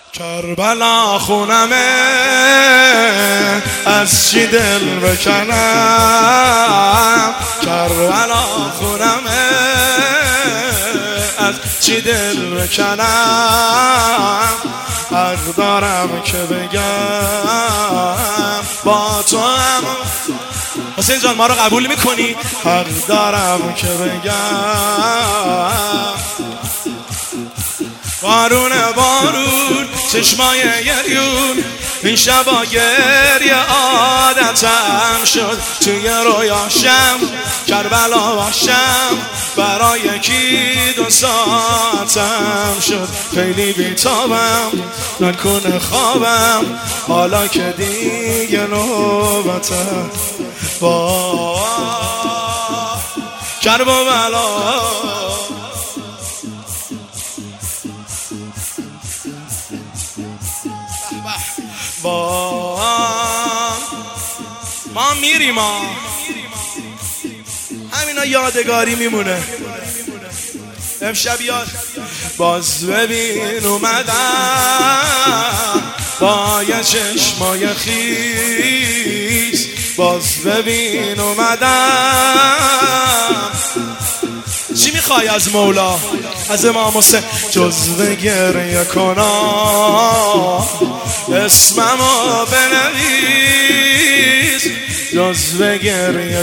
کربلا خونمه از چی دل بکنم، کربلا خونمه از چی دل بکنم، حق دارم که بگم با تو هم. حسین جان ما رو قبول میکنی؟ حق دارم که بگم بارون چشمای گریون، این شبا گریه عادتم شد، توی رویاشم کربلا باشم، برای یکی 2 ساعتم شد، خیلی بیتابم نکنه خوابم، حالا که دیگه نوبتم با کربلا. ما میریم، همینا یادگاری میمونه. امشب یاد باز ببین اومدم با یه چشمای خیس، باز ببین اومدم. چی میخوای از مولا، از امام حسین؟ جزو گریه کنم اسممو بنویس، جزو گریه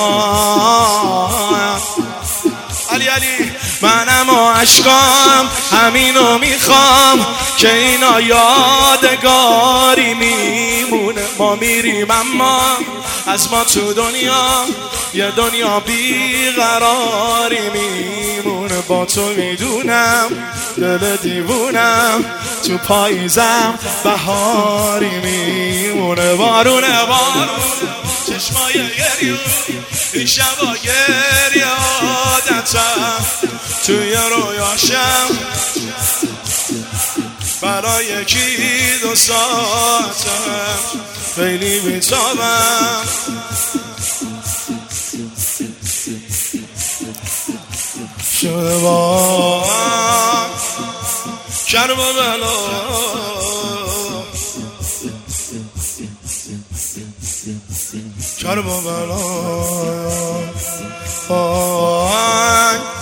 کنم. علی علی منم و عشقام همینو میخوام که اینا یادگاری میمونه. ما میریم اما از ما تو دنیا یه دنیا بیقراری میمونه. با تو میدونم دل دیوونم، تو پاییزم بهاری میمونه. بارونه چشمای گریون، این شبا گریه عادتم، توی رویاشم برای یکی 2 ساعتم، خیلی بیتابم شده با کربلا. کربلا